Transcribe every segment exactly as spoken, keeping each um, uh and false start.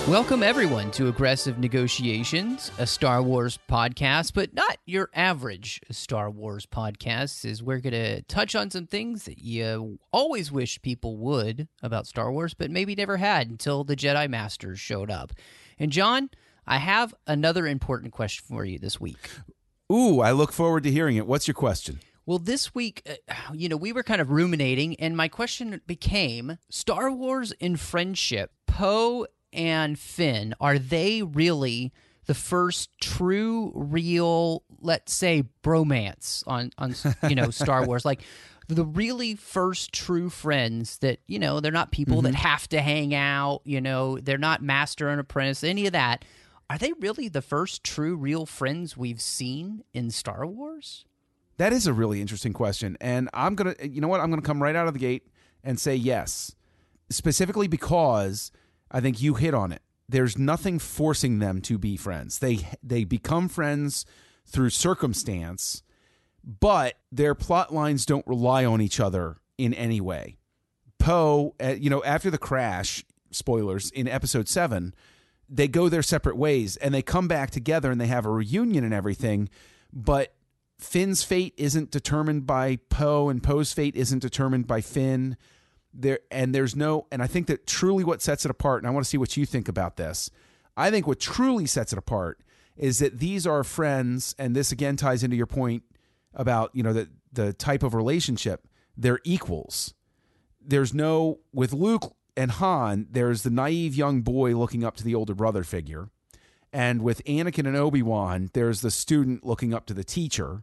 Welcome, everyone, to Aggressive Negotiations, a Star Wars podcast, but not your average Star Wars podcast, as we're going to touch on some things that you always wish people would about Star Wars, but maybe never had until the Jedi Masters showed up. And, John, I have another important question for you this week. Ooh, I look forward to hearing it. What's your question? Well, this week, uh, you know, we were kind of ruminating, and my question became, Star Wars and friendship, Poe and Finn, are they really the first true, real, let's say, bromance on, on you know, Star Wars? Like, the really first true friends that, you know, they're not people mm-hmm. that have to hang out, you know, they're not master and apprentice, any of that. Are they really the first true, real friends we've seen in Star Wars? That is a really interesting question. And I'm going to, you know what, I'm going to come right out of the gate and say yes. Specifically because I think you hit on it. There's nothing forcing them to be friends. They they become friends through circumstance, but their plot lines don't rely on each other in any way. Poe, uh, you know, after the crash, spoilers, in episode seven, they go their separate ways and they come back together and they have a reunion and everything, but Finn's fate isn't determined by Poe and Poe's fate isn't determined by Finn. There and there's no, and I think that truly what sets it apart, and I want to see what you think about this. I think what truly sets it apart is that these are friends, and this again ties into your point about, you know, the the type of relationship. They're equals. There's no, with Luke and Han, there's the naive young boy looking up to the older brother figure. And with Anakin and Obi-Wan, there's the student looking up to the teacher.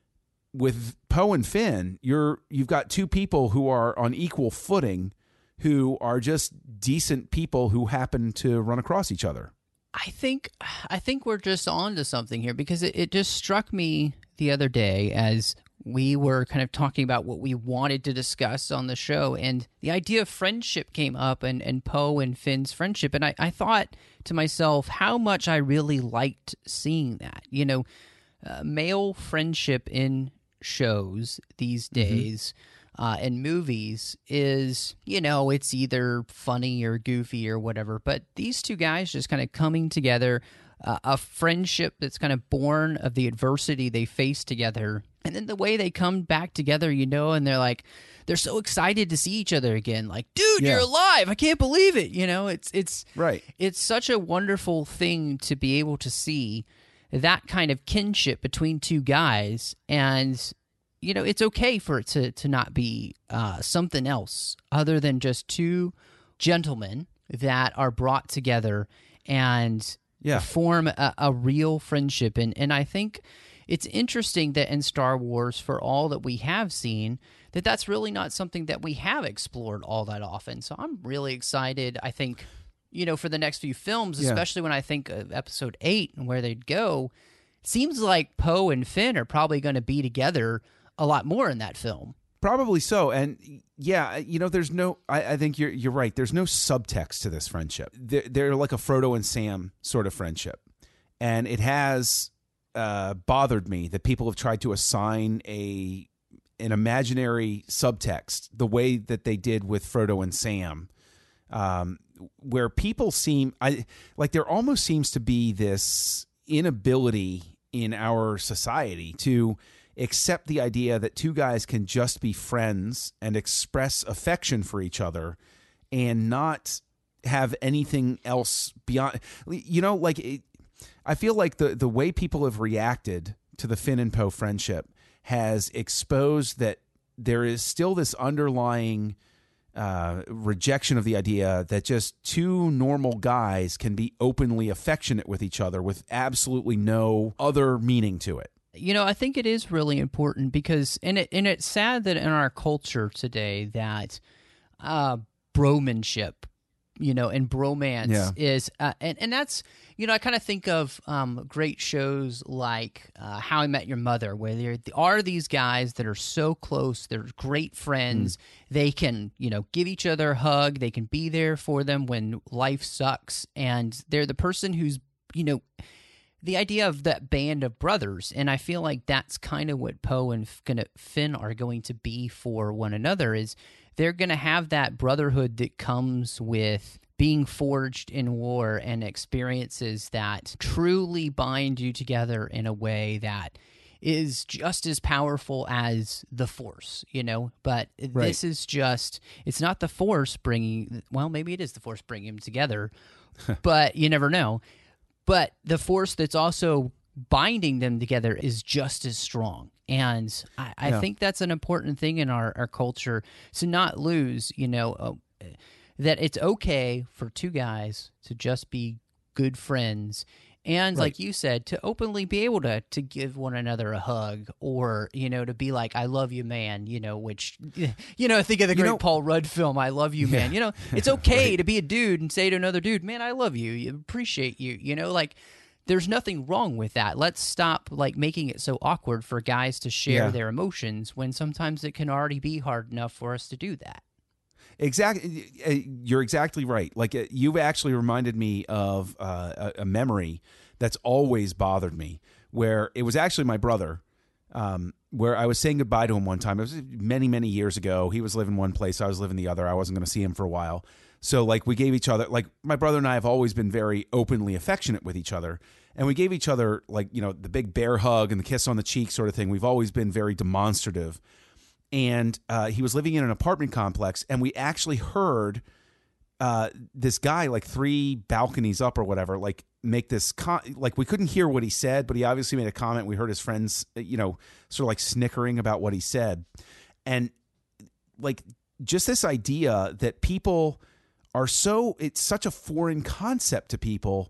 With Poe and Finn, you're you've got two people who are on equal footing, who are just decent people who happen to run across each other. I think I think we're just on to something here, because it, it just struck me the other day as we were kind of talking about what we wanted to discuss on the show, and the idea of friendship came up, and, and Poe and Finn's friendship, and I, I thought to myself how much I really liked seeing that. You know, uh, male friendship in shows these days mm-hmm. uh, and movies is, you know, it's either funny or goofy or whatever, but these two guys just kind of coming together, uh, a friendship that's kind of born of the adversity they face together, and then the way they come back together, you know, and they're like, they're so excited to see each other again, like, dude, yeah. you're alive, I can't believe it, you know, it's it's right. It's such a wonderful thing to be able to see that kind of kinship between two guys, and, you know, it's okay for it to, to not be uh, something else other than just two gentlemen that are brought together and yeah. form a, a real friendship. And, and I think it's interesting that in Star Wars, for all that we have seen, that that's really not something that we have explored all that often. So I'm really excited, I think, you know, for the next few films, yeah. especially when I think of episode eight and where they'd go. It seems like Poe and Finn are probably going to be together a lot more in that film. Probably so. And yeah, you know, there's no, I, I think you're you're right. There's no subtext to this friendship. They're, they're like a Frodo and Sam sort of friendship. And it has uh, bothered me that people have tried to assign a an imaginary subtext the way that they did with Frodo and Sam. Um, where people seem, I like there almost seems to be this inability in our society to accept the idea that two guys can just be friends and express affection for each other and not have anything else beyond, you know, like it, I feel like the, the way people have reacted to the Finn and Poe friendship has exposed that there is still this underlying Uh, rejection of the idea that just two normal guys can be openly affectionate with each other with absolutely no other meaning to it. You know, I think it is really important because, and it and it's sad that in our culture today that uh, bromanship, you know, and bromance yeah. is, uh, and and that's, you know, I kind of think of um, great shows like uh, How I Met Your Mother, where there are these guys that are so close, they're great friends, mm. they can, you know, give each other a hug, they can be there for them when life sucks, and they're the person who's, you know, the idea of that band of brothers, and I feel like that's kind of what Poe and Finn are going to be for one another, is they're going to have that brotherhood that comes with being forged in war and experiences that truly bind you together in a way that is just as powerful as the Force, you know? But Right. this is just, it's not the Force bringing, well, maybe it is the Force bringing them together, but you never know. But the Force that's also binding them together is just as strong. And I, I Yeah. think that's an important thing in our, our culture to not lose, you know, uh, that it's okay for two guys to just be good friends. And Right. like you said, to openly be able to to give one another a hug, or, you know, to be like, I love you, man, you know, which, you know, think of the You great know- Paul Rudd film, I love you, Yeah. man. You know, it's okay Right. to be a dude and say to another dude, man, I love you, you appreciate you, you know, like, there's nothing wrong with that. Let's stop like making it so awkward for guys to share Yeah. their emotions when sometimes it can already be hard enough for us to do that. Exactly. uh, You're exactly right. Like uh, you've actually reminded me of uh, a, a memory that's always bothered me, where it was actually my brother, um, where I was saying goodbye to him one time. It was many, many years ago. He was living one place, I was living the other. I wasn't going to see him for a while. So like we gave each other, like my brother and I have always been very openly affectionate with each other. And we gave each other like, you know, the big bear hug and the kiss on the cheek sort of thing. We've always been very demonstrative. And uh, he was living in an apartment complex, and we actually heard uh, this guy like three balconies up or whatever, like make this con- like we couldn't hear what he said, but he obviously made a comment. We heard his friends, you know, sort of like snickering about what he said, and like just this idea that people are so it's such a foreign concept to people.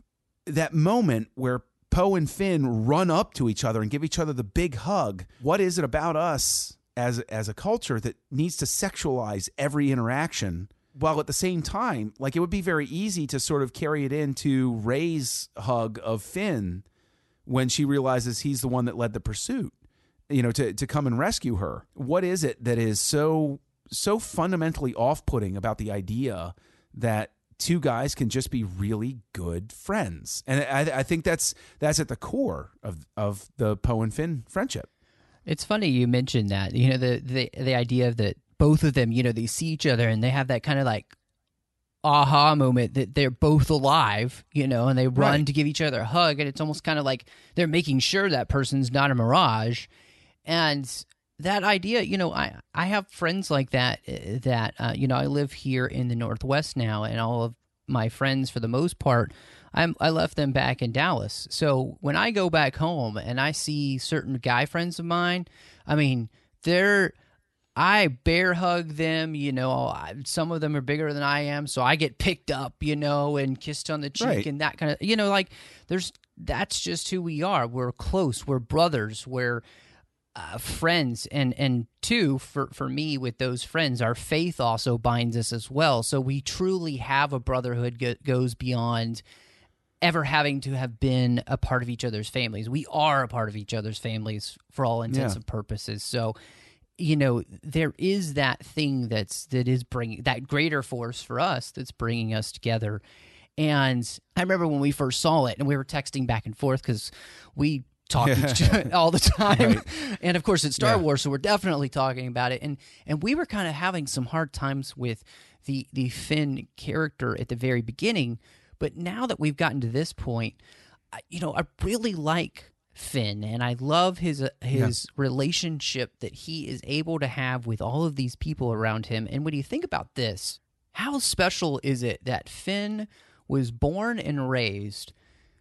That moment where Poe and Finn run up to each other and give each other the big hug. What is it about us as as a culture that needs to sexualize every interaction, while at the same time, like it would be very easy to sort of carry it into Rey's hug of Finn when she realizes he's the one that led the pursuit, you know, to to come and rescue her. What is it that is so so fundamentally off-putting about the idea that two guys can just be really good friends? And I, I think that's that's at the core of of the Poe and Finn friendship. It's funny you mentioned that, you know, the, the, the idea of that both of them, you know, they see each other and they have that kind of like aha moment that they're both alive, you know, and they run Right. to give each other a hug. And it's almost kind of like they're making sure that person's not a mirage. And that idea, you know, I, I have friends like that, uh, that, uh, you know, I live here in the Northwest now, and all of my friends, for the most part, I'm, I left them back in Dallas. So when I go back home and I see certain guy friends of mine, I mean, they're, I bear hug them, you know, I, some of them are bigger than I am. So I get picked up, you know, and kissed on the cheek Right. and that kind of, you know, like there's, that's just who we are. We're close. We're brothers. We're, Uh, friends, and and two, for for me, with those friends, our faith also binds us as well. So we truly have a brotherhood that goes beyond ever having to have been a part of each other's families. We are a part of each other's families for all intents Yeah. and purposes. So, you know, there is that thing that's that is bringing that greater force for us that's bringing us together. And I remember when we first saw it, and we were texting back and forth because we talk each all the time. Right. And of course it's Star Yeah. Wars, so we're definitely talking about it. And and we were kind of having some hard times with the the Finn character at the very beginning, but now that we've gotten to this point, I, you know, I really like Finn, and I love his uh, his relationship that he is able to have with all of these people around him. And when you think about this, how special is it that Finn was born and raised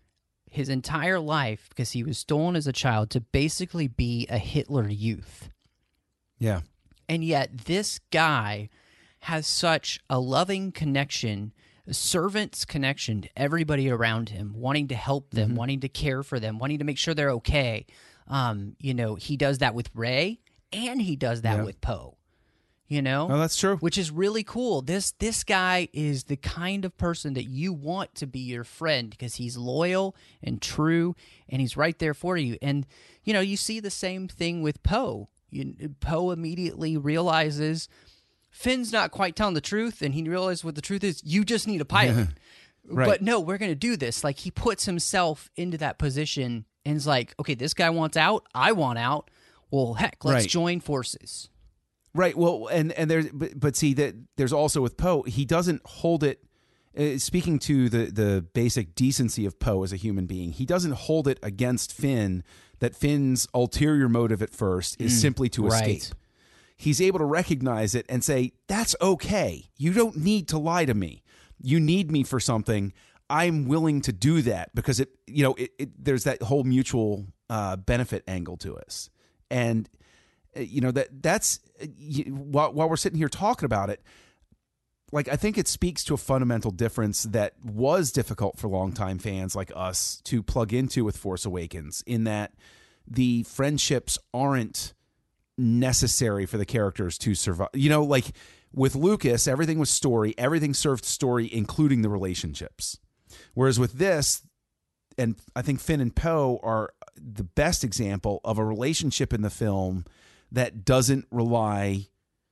his entire life, because he was stolen as a child, to basically be a Hitler youth. Yeah. And yet this guy has such a loving connection, a servant's connection to everybody around him, wanting to help them, Mm-hmm. wanting to care for them, wanting to make sure they're okay. Um, you know, he does that with Rey, and he does that Yeah. with Poe. You know? Oh, that's true. Which is really cool. This this guy is the kind of person that you want to be your friend, because he's loyal and true, and he's right there for you. And you know, you see the same thing with Poe. You, Poe immediately realizes Finn's not quite telling the truth, and he realizes what the truth is. You just need a pilot. Right. But no, we're going to do this. Like, he puts himself into that position and is like, okay, this guy wants out. I want out. Well, heck, let's Right. join forces. Right. Well, and and there's but, but see that there's also with Poe, he doesn't hold it uh, speaking to the the basic decency of Poe as a human being, he doesn't hold it against Finn that Finn's ulterior motive at first is mm, simply to right. escape. He's able to recognize it and say, that's okay. You don't need to lie to me. You need me for something. I'm willing to do that because it, you know, it, it, there's that whole mutual uh, benefit angle to us. And, uh, you know, that that's uh, you, while, while we're sitting here talking about it, like, I think it speaks to a fundamental difference that was difficult for longtime fans like us to plug into with Force Awakens, in that the friendships aren't necessary for the characters to survive. You know, like with Lucas, everything was story, everything served story, including the relationships. Whereas with this, and I think Finn and Poe are the best example of a relationship in the film that doesn't rely,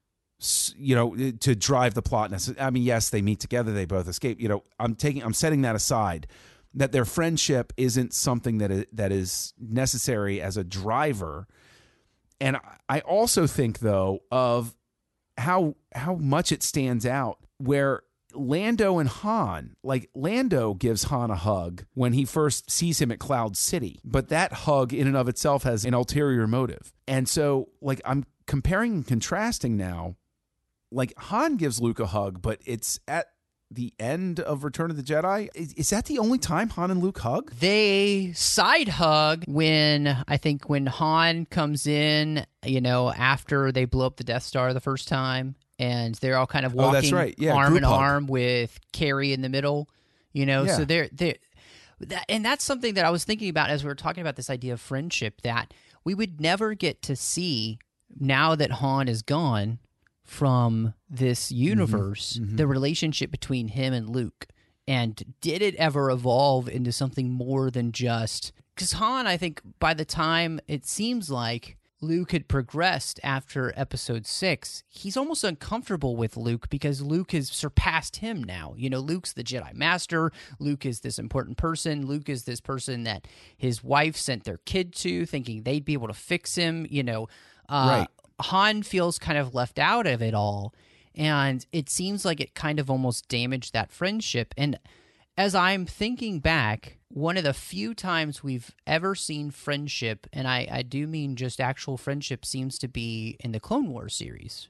you know, to drive the plot. I mean, yes, they meet together, they both escape. You know, I'm taking, I'm setting that aside. That their friendship isn't something that is, that is necessary as a driver. And I also think, though, of how how much it stands out where Lando and Han, like Lando gives Han a hug when he first sees him at Cloud City, but that hug in and of itself has an ulterior motive. And so, like, I'm comparing and contrasting now. Like, Han gives Luke a hug, but it's at the end of Return of the Jedi. Is, is that the only time Han and Luke hug? They side hug when, I think, when Han comes in, you know, after they blow up the Death Star the first time, and they're all kind of walking oh, that's right. yeah, arm in hug. arm with Carrie in the middle, you know, yeah. so they're, they're that, and that's something that I was thinking about as we were talking about this idea of friendship, that we would never get to see, now that Han is gone from this universe, mm-hmm, mm-hmm. the relationship between him and Luke. And did it ever evolve into something more than just... Because Han, I think, by the time it seems like Luke had progressed after episode six, he's almost uncomfortable with Luke because Luke has surpassed him now. You know, Luke's the Jedi Master. Luke is this important person. Luke is this person that his wife sent their kid to, thinking they'd be able to fix him, you know. Uh, right. Han feels kind of left out of it all, and it seems like it kind of almost damaged that friendship. And as I'm thinking back, one of the few times we've ever seen friendship, and I, I do mean just actual friendship, seems to be in the Clone Wars series.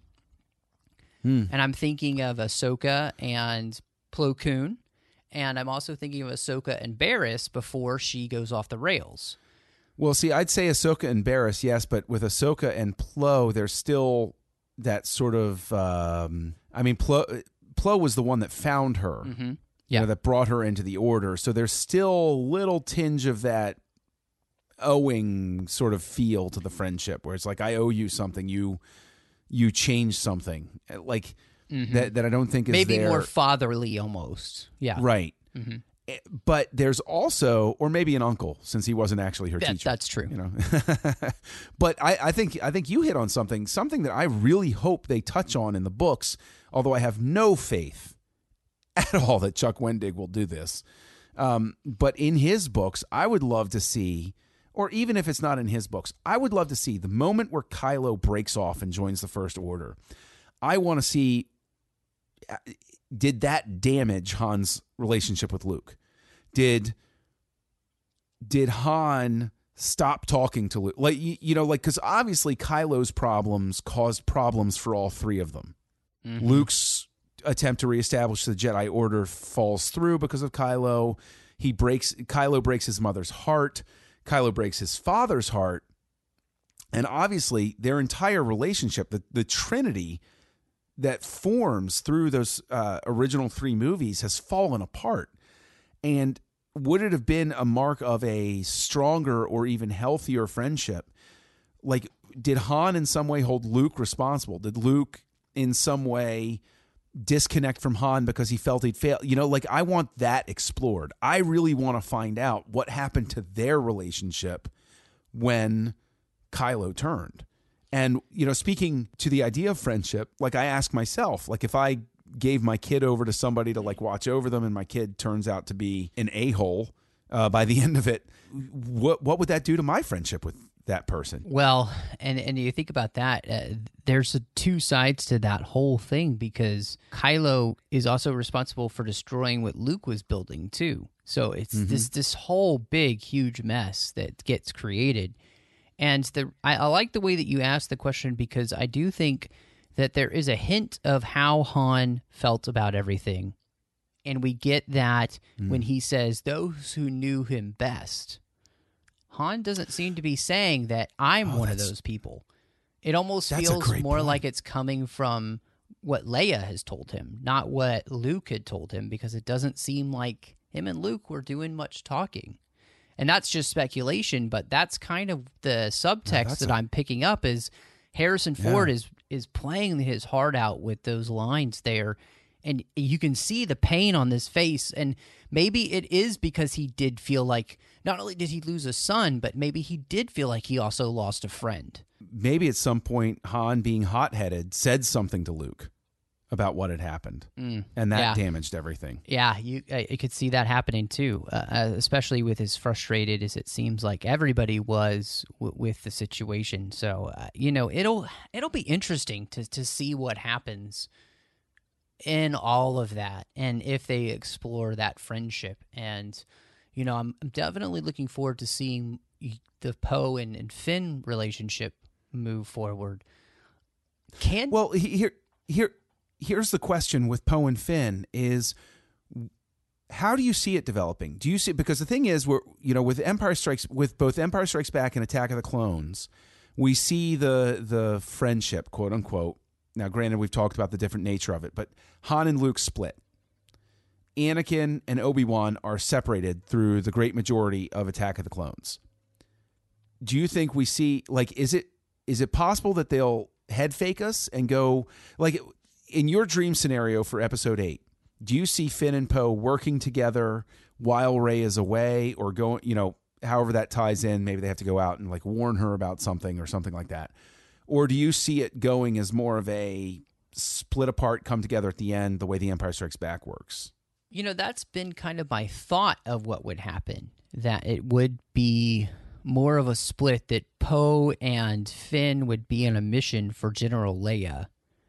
Hmm. And I'm thinking of Ahsoka and Plo Koon, and I'm also thinking of Ahsoka and Barriss before she goes off the rails. Well, see, I'd say Ahsoka and Barriss, yes, but with Ahsoka and Plo, there's still that sort of, um, I mean, Plo, Plo was the one that found her, mm-hmm. yeah. you know, that brought her into the Order. So there's still a little tinge of that owing sort of feel to the friendship, where it's like, I owe you something, you you changed something, like mm-hmm. that, that I don't think is maybe there. more fatherly almost, yeah, right. Mm-hmm. But there's also, or maybe an uncle, since he wasn't actually her that, teacher. That's true. You know, but I, I think I think you hit on something, something that I really hope they touch on in the books. Although I have no faith at all that Chuck Wendig will do this. Um, but in his books, I would love to see, or even if it's not in his books, I would love to see the moment where Kylo breaks off and joins the First Order. I want to see, did that damage Han's relationship with Luke? Did did Han stop talking to Luke? Like, you, you know, like, because obviously Kylo's problems caused problems for all three of them. Mm-hmm. Luke's attempt to reestablish the Jedi Order falls through because of Kylo. He breaks Kylo breaks his mother's heart. Kylo breaks his father's heart. And obviously their entire relationship, the, the Trinity that forms through those uh, original three movies, has fallen apart. And would it have been a mark of a stronger or even healthier friendship? Like, did Han in some way hold Luke responsible? Did Luke in some way disconnect from Han because he felt he'd failed? You know, like, I want that explored. I really want to find out what happened to their relationship when Kylo turned. And, you know, speaking to the idea of friendship, like, I ask myself, like, if I gave my kid over to somebody to, like, watch over them and my kid turns out to be an a-hole uh, by the end of it, what what would that do to my friendship with that person. Well, and and you think about that, uh, there's a, two sides to that whole thing, because Kylo is also responsible for destroying what Luke was building too. So it's mm-hmm. this this whole big, huge mess that gets created. And the I, I like the way that you asked the question, because I do think that there is a hint of how Han felt about everything. And we get that mm. when he says, those who knew him best. Han doesn't seem to be saying that I'm oh, one of those people. It almost feels more point. like it's coming from what Leia has told him, not what Luke had told him, because it doesn't seem like him and Luke were doing much talking. And that's just speculation, but that's kind of the subtext yeah, that i am picking up, is Harrison Ford yeah. is is playing his heart out with those lines there. And you can see the pain on his face. And maybe it is because he did feel like not only did he lose a son, but maybe he did feel like he also lost a friend. Maybe at some point, Han, being hot-headed, said something to Luke about what had happened. Mm, and that yeah. damaged everything. Yeah, you, uh, you could see that happening too, uh, especially with as frustrated as it seems like everybody was w- with the situation. So, uh, you know, it'll it'll be interesting to, to see what happens in all of that, and if they explore that friendship. And you know, I'm, I'm definitely looking forward to seeing the Poe and, and Finn relationship move forward. Can well here here here's the question with Poe and Finn is, how do you see it developing? Do you see, because the thing is, we're you know with Empire Strikes with both Empire Strikes Back and Attack of the Clones, we see the the friendship, quote unquote. Now, granted, we've talked about the different nature of it, but Han and Luke split. Anakin and Obi-Wan are separated through the great majority of Attack of the Clones. Do you think we see, like, is it is it possible that they'll head fake us and go, like, in your dream scenario for Episode eight, do you see Finn and Poe working together while Rey is away, or going, you know, however that ties in, maybe they have to go out and, like, warn her about something or something like that? Or do you see it going as more of a split apart, come together at the end, the way The Empire Strikes Back works? You know, that's been kind of my thought of what would happen, that it would be more of a split, that Poe and Finn would be on a mission for General Leia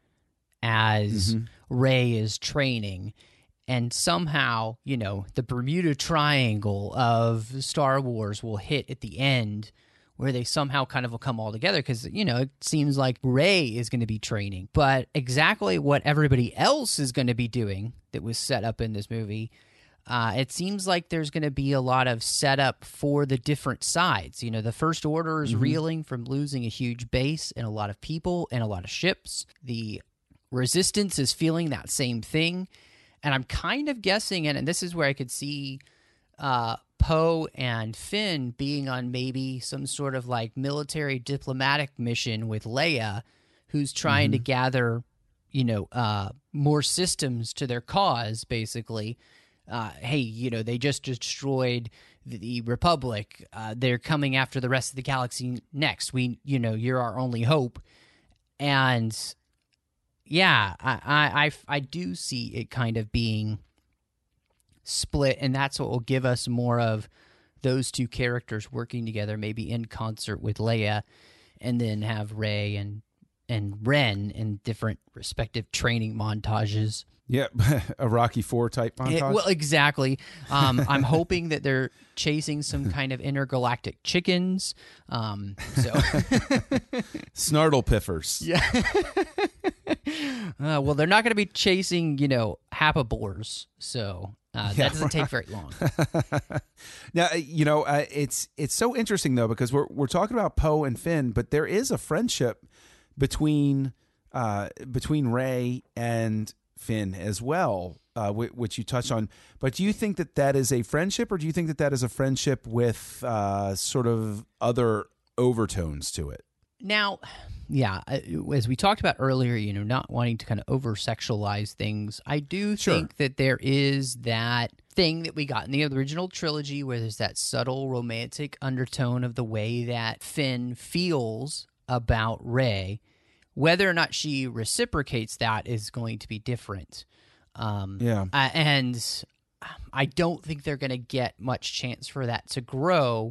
as mm-hmm. Rey is training. And somehow, you know, the Bermuda Triangle of Star Wars will hit at the end, where they somehow kind of will come all together, because, you know, it seems like Rey is going to be training. But exactly what everybody else is going to be doing that was set up in this movie, uh, it seems like there's going to be a lot of setup for the different sides. You know, the First Order is mm-hmm. reeling from losing a huge base and a lot of people and a lot of ships. The Resistance is feeling that same thing. And I'm kind of guessing, and, and this is where I could see uh, Poe and Finn being on maybe some sort of like military diplomatic mission with Leia, who's trying mm-hmm. to gather, you know, uh, more systems to their cause, basically. Uh, hey, you know, they just destroyed the, the Republic. Uh, they're coming after the rest of the galaxy next. We, you know, you're our only hope. And yeah, I, I, I, I do see it kind of being split, and that's what will give us more of those two characters working together, maybe in concert with Leia, and then have Rey and and Ren in different respective training montages. Yeah, a Rocky Four type montage. It, well, exactly. Um, I'm hoping that they're chasing some kind of intergalactic chickens. Um, so Snartle piffers. Yeah. uh, well, they're not going to be chasing, you know, Hapabors. So uh, yeah, that doesn't take very long. Now, you know, uh, it's it's so interesting though, because we're we're talking about Poe and Finn, but there is a friendship between uh, between Rey and Finn as well, uh, w- which you touched on. But do you think that that is a friendship, or do you think that that is a friendship with uh, sort of other overtones to it? Now, yeah, as we talked about earlier, you know, not wanting to kind of over-sexualize things, I do sure. think that there is that thing that we got in the original trilogy where there's that subtle romantic undertone of the way that Finn feels about Rey. Whether or not she reciprocates that is going to be different. Um, yeah. Uh, and I don't think they're going to get much chance for that to grow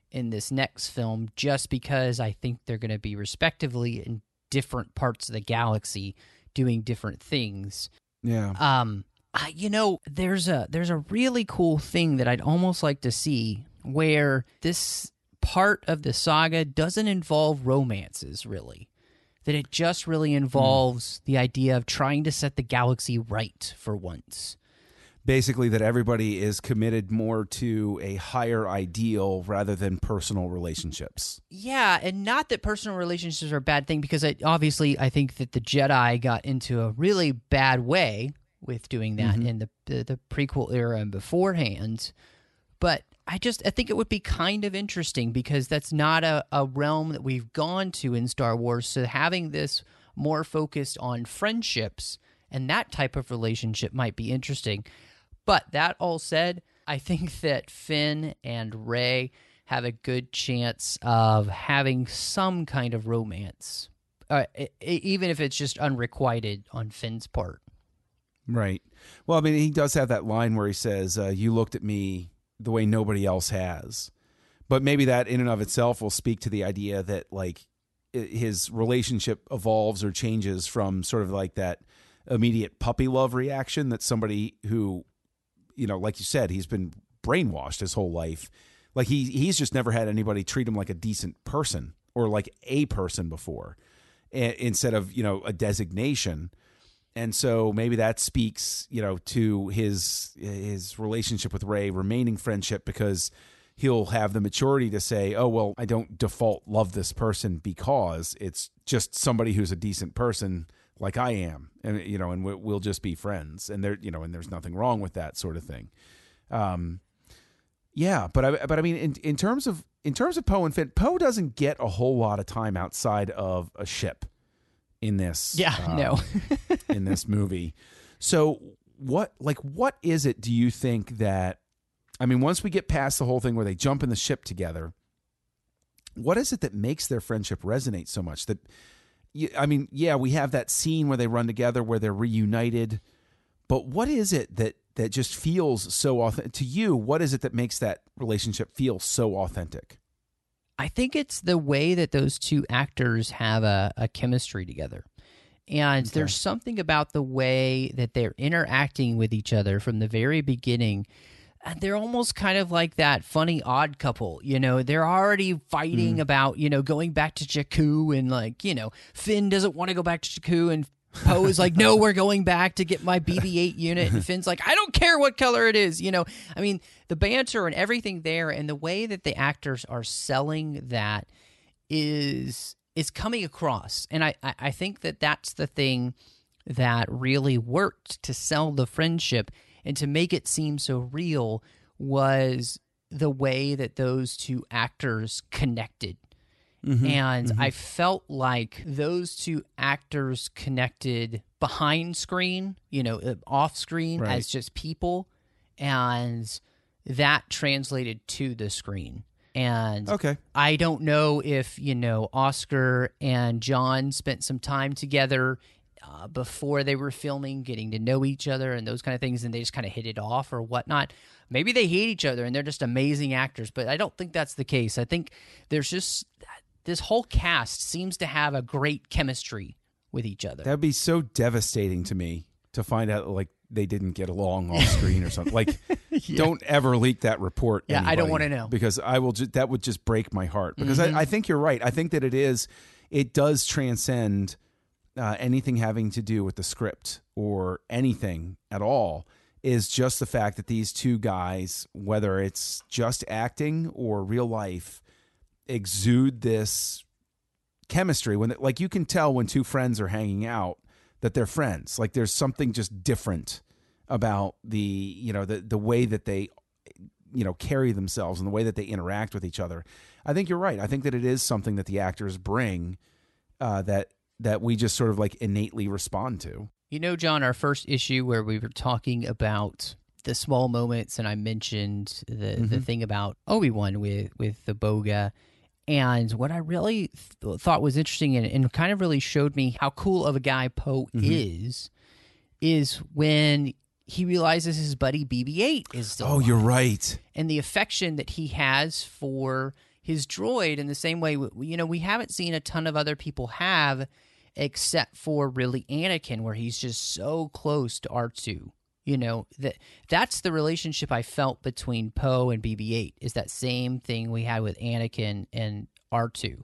in this next film, just because I think they're going to be respectively in different parts of the galaxy doing different things. Yeah. Um, I, you know, there's a there's a really cool thing that I'd almost like to see where this part of the saga doesn't involve romances, really. That it just really involves mm. the idea of trying to set the galaxy right for once. Basically, that everybody is committed more to a higher ideal rather than personal relationships. Yeah, and not that personal relationships are a bad thing, because I, obviously I think that the Jedi got into a really bad way with doing that mm-hmm. in the, the the prequel era and beforehand. But I just I think it would be kind of interesting, because that's not a, a realm that we've gone to in Star Wars. So having this more focused on friendships and that type of relationship might be interesting. But that all said, I think that Finn and Rey have a good chance of having some kind of romance, uh, even if it's just unrequited on Finn's part. Right. Well, I mean, he does have that line where he says, uh, you looked at me the way nobody else has. But maybe that in and of itself will speak to the idea that, like, his relationship evolves or changes from sort of like that immediate puppy love reaction that somebody who, you know, like you said, he's been brainwashed his whole life. Like he he's just never had anybody treat him like a decent person or like a person before, a- instead of, you know, a designation. And so maybe that speaks, you know, to his his relationship with Rey remaining friendship, because he'll have the maturity to say, oh, well, I don't default love this person because it's just somebody who's a decent person like I am, and you know, and we'll just be friends, and there, you know, and there's nothing wrong with that sort of thing. Um, yeah, but I, but I mean, in in terms of in terms of Poe and Finn, Poe doesn't get a whole lot of time outside of a ship in this. Yeah, um, no, in this movie. So what, like, what is it? Do you think that? I mean, once we get past the whole thing where they jump in the ship together, what is it that makes their friendship resonate so much? That I mean, yeah, we have that scene where they run together, where they're reunited. But what is it that, that just feels so authentic to you? What is it that makes that relationship feel so authentic? I think it's the way that those two actors have a, a chemistry together. And okay. there's something about the way that they're interacting with each other from the very beginning. And they're almost kind of like that funny odd couple, you know, they're already fighting mm. about, you know, going back to Jakku, and like, you know, Finn doesn't want to go back to Jakku, and Poe is like, no, we're going back to get my B B eight unit. And Finn's like, I don't care what color it is. You know, I mean, the banter and everything there, and the way that the actors are selling that is, is coming across. And I, I think that that's the thing that really worked to sell the friendship and to make it seem so real, was the way that those two actors connected. Mm-hmm, and mm-hmm. I felt like those two actors connected behind screen, you know, off screen right. as just people, and that translated to the screen. And okay. I don't know if, you know, Oscar and John spent some time together Uh, before they were filming, getting to know each other and those kind of things, and they just kind of hit it off or whatnot. Maybe they hate each other and they're just amazing actors, but I don't think that's the case. I think there's just, this whole cast seems to have a great chemistry with each other. That'd be so devastating to me to find out, like, they didn't get along off screen or something. Like, yeah. don't ever leak that report. Yeah, anybody, I don't want to know. Because I will just, that would just break my heart. Because mm-hmm. I, I think you're right. I think that it is, it does transcend Uh, anything having to do with the script or anything at all. Is just the fact that these two guys, whether it's just acting or real life, exude this chemistry. When, like, you can tell when two friends are hanging out that they're friends. Like, there's something just different about the, you know, the the way that they, you know, carry themselves and the way that they interact with each other. I think you're right. I think that it is something that the actors bring uh, that. that we just sort of like innately respond to. You know, John, our first issue where we were talking about the small moments, and I mentioned the, mm-hmm. the thing about Obi-Wan with, with the Boga, and what I really th- thought was interesting and, and kind of really showed me how cool of a guy Poe mm-hmm. is, is when he realizes his buddy B B eight is still Oh, alive. You're right. And the affection that he has for his droid in the same way, you know, we haven't seen a ton of other people have, except for really Anakin, where he's just so close to R two. You know, that that's the relationship I felt between Poe and B B eight, is that same thing we had with Anakin and R two.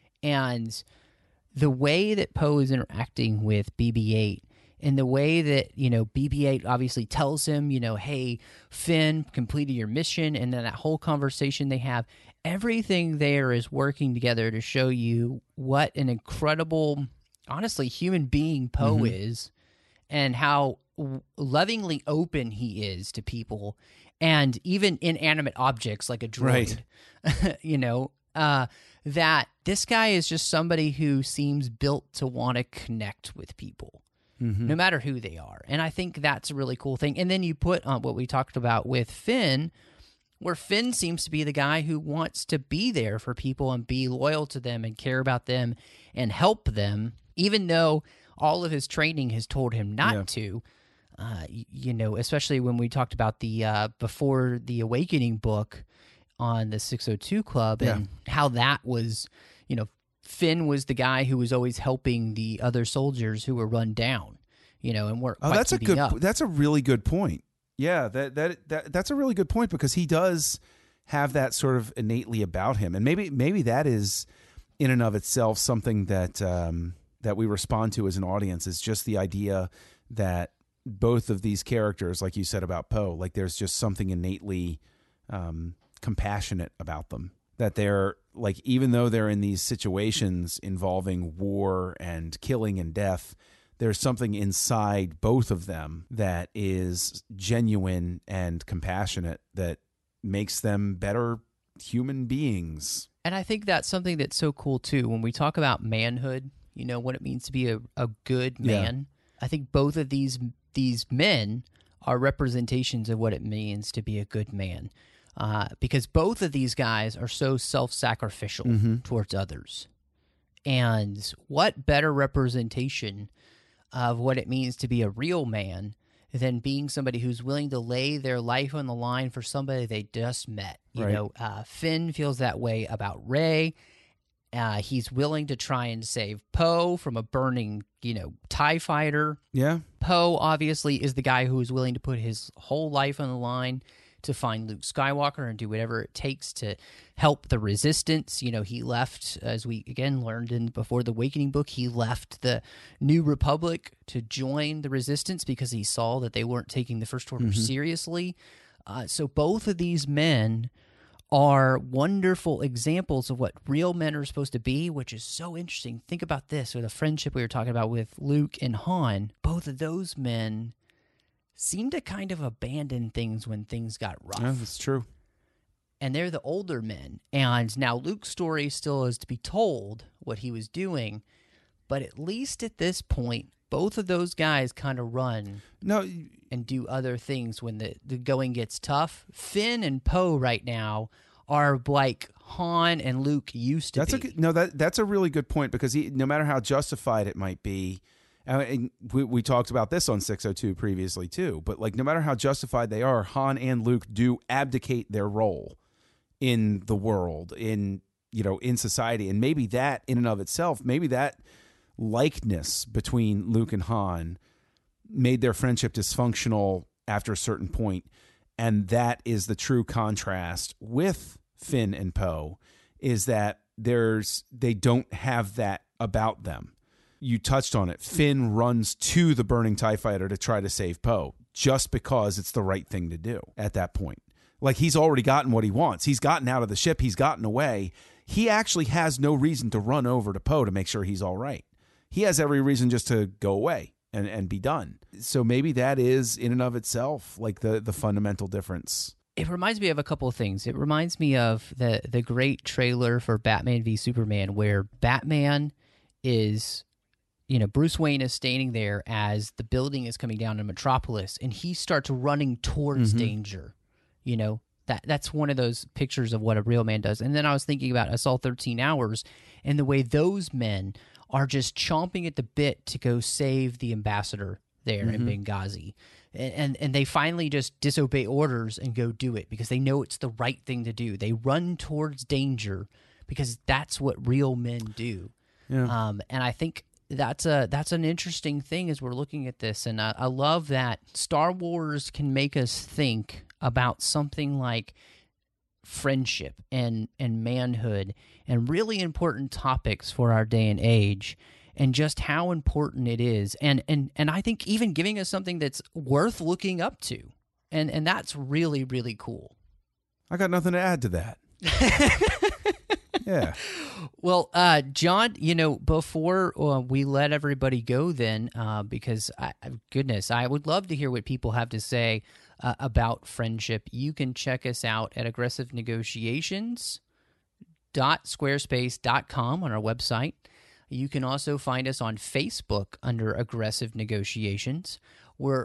And the way that Poe is interacting with B B eight, and the way that, you know, B B eight obviously tells him, you know, hey, Finn completed your mission, and then that whole conversation they have, everything there is working together to show you what an incredible, honestly, human being Poe mm-hmm. is, and how lovingly open he is to people, and even inanimate objects like a droid. Right. you know, uh, that this guy is just somebody who seems built to want to connect with people. Mm-hmm. No matter who they are. And I think that's a really cool thing. And then you put on what we talked about with Finn, where Finn seems to be the guy who wants to be there for people and be loyal to them and care about them and help them, even though all of his training has told him not yeah. to. Uh, you know, especially when we talked about the uh, Before the Awakening book on the six oh two Club, and yeah. how that was, you know, Finn was the guy who was always helping the other soldiers who were run down, you know, and weren't oh, quite that's a good. up. That's a really good point. Yeah, that, that that that's a really good point, because he does have that sort of innately about him, and maybe maybe that is in and of itself something that um, that we respond to as an audience, is just the idea that both of these characters, like you said about Poe, like there's just something innately um, compassionate about them. That they're like, even though they're in these situations involving war and killing and death, there's something inside both of them that is genuine and compassionate that makes them better human beings. And I think that's something that's so cool too. When we talk about manhood, you know, what it means to be a, a good man, yeah. I think both of these these men are representations of what it means to be a good man. Uh, because both of these guys are so self-sacrificial mm-hmm. towards others. And what better representation of what it means to be a real man than being somebody who's willing to lay their life on the line for somebody they just met. You right. know, uh, Finn feels that way about Rey. Uh, he's willing to try and save Poe from a burning, you know, TIE fighter. Yeah. Poe, obviously, is the guy who is willing to put his whole life on the line to find Luke Skywalker and do whatever it takes to help the Resistance. You know, he left, as we again learned in Before the Awakening book, he left the New Republic to join the Resistance because he saw that they weren't taking the First Order mm-hmm. seriously. Uh, so both of these men are wonderful examples of what real men are supposed to be, which is so interesting. Think about this, or the friendship we were talking about with Luke and Han. Both of those men seem to kind of abandon things when things got rough. Yeah, that's true. And they're the older men. And now Luke's story still is to be told, what he was doing. But at least at this point, both of those guys kind of run no, and do other things when the, the going gets tough. Finn and Poe right now are like Han and Luke used to that's be. A good, no, that that's a really good point, because he, no matter how justified it might be, and we, we talked about this on six oh two previously too, but like no matter how justified they are, Han and Luke do abdicate their role in the world, in, you know, in society. And maybe that in and of itself, maybe that likeness between Luke and Han made their friendship dysfunctional after a certain point. And that is the true contrast with Finn and Poe, is that there's they don't have that about them. You touched on it. Finn runs to the burning TIE fighter to try to save Poe just because it's the right thing to do at that point. Like, he's already gotten what he wants. He's gotten out of the ship. He's gotten away. He actually has no reason to run over to Poe to make sure he's all right. He has every reason just to go away and, and be done. So maybe that is in and of itself like the, the fundamental difference. It reminds me of a couple of things. It reminds me of the, the great trailer for Batman v Superman, where Batman is... You know, Bruce Wayne is standing there as the building is coming down in Metropolis, and he starts running towards mm-hmm. danger. You know, that that's one of those pictures of what a real man does. And then I was thinking about Assault thirteen Hours and the way those men are just chomping at the bit to go save the ambassador there mm-hmm. in Benghazi. and and they finally just disobey orders and go do it because they know it's the right thing to do. They run towards danger because that's what real men do. Yeah. Um, and I think that's a that's an interesting thing as we're looking at this. And I, I love that Star Wars can make us think about something like friendship and and manhood and really important topics for our day and age, and just how important it is. And and and I think even giving us something that's worth looking up to. And and that's really, really cool. I got nothing to add to that. Yeah. Well, uh, John, you know, before uh, we let everybody go then, uh, because, I, goodness, I would love to hear what people have to say uh, about friendship. You can check us out at aggressive negotiations dot squarespace dot com on our website. You can also find us on Facebook under Aggressive Negotiations. We're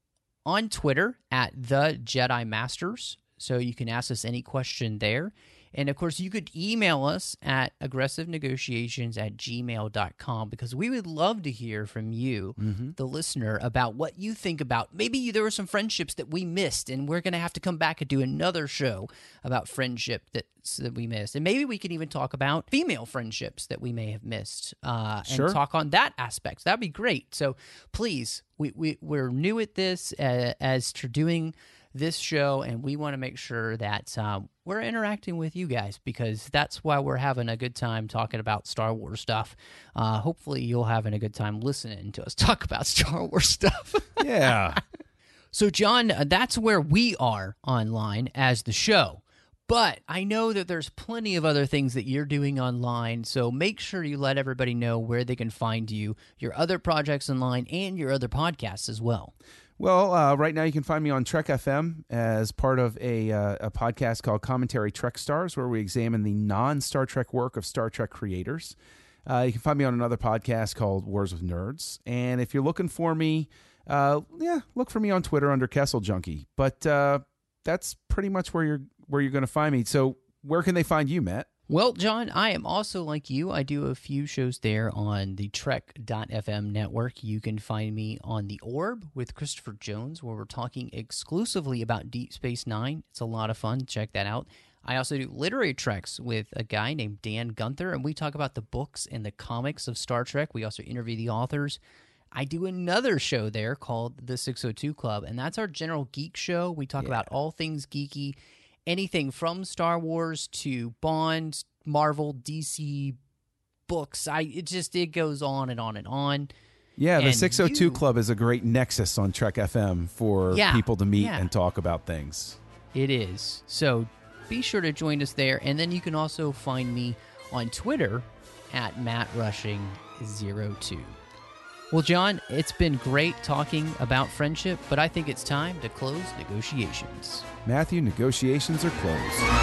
on Twitter at The Jedi Masters, so you can ask us any question there. And, of course, you could email us at aggressive negotiations at gmail dot com because we would love to hear from you, mm-hmm. the listener, about what you think about. Maybe there were some friendships that we missed, and we're going to have to come back and do another show about friendship that, that we missed. And maybe we can even talk about female friendships that we may have missed uh, and sure. talk on that aspect. That'd be great. So, please, we, we, we're new at this uh, as to doing this show, and we want to make sure that um, we're interacting with you guys because that's why we're having a good time talking about Star Wars stuff. Uh, hopefully you'll having a good time listening to us talk about Star Wars stuff. Yeah. So, John, uh, that's where we are online as the show. But I know that there's plenty of other things that you're doing online, so make sure you let everybody know where they can find you, your other projects online, and your other podcasts as well. Well, uh, right now you can find me on Trek F M as part of a, uh, a podcast called Commentary Trek Stars, where we examine the non-Star Trek work of Star Trek creators. Uh, you can find me on another podcast called Wars with Nerds. And if you're looking for me, uh, yeah, look for me on Twitter under Kessel Junkie. But uh, that's pretty much where you're where you're going to find me. So where can they find you, Matt? Well, John, I am also like you. I do a few shows there on the Trek dot F M network. You can find me on The Orb with Christopher Jones, where we're talking exclusively about Deep Space Nine. It's a lot of fun. Check that out. I also do Literary Treks with a guy named Dan Gunther, and we talk about the books and the comics of Star Trek. We also interview the authors. I do another show there called The six oh two Club, and that's our general geek show. We talk yeah. about all things geeky, anything from Star Wars to Bond, Marvel, D C books. I it just it goes on and on and on. Yeah, the and six oh two you, Club is a great nexus on Trek F M for yeah, people to meet yeah. and talk about things. It is. So be sure to join us there. And then you can also find me on Twitter at Matt Rushing zero two. Well, John, it's been great talking about friendship, but I think it's time to close negotiations. Matthew, negotiations are closed.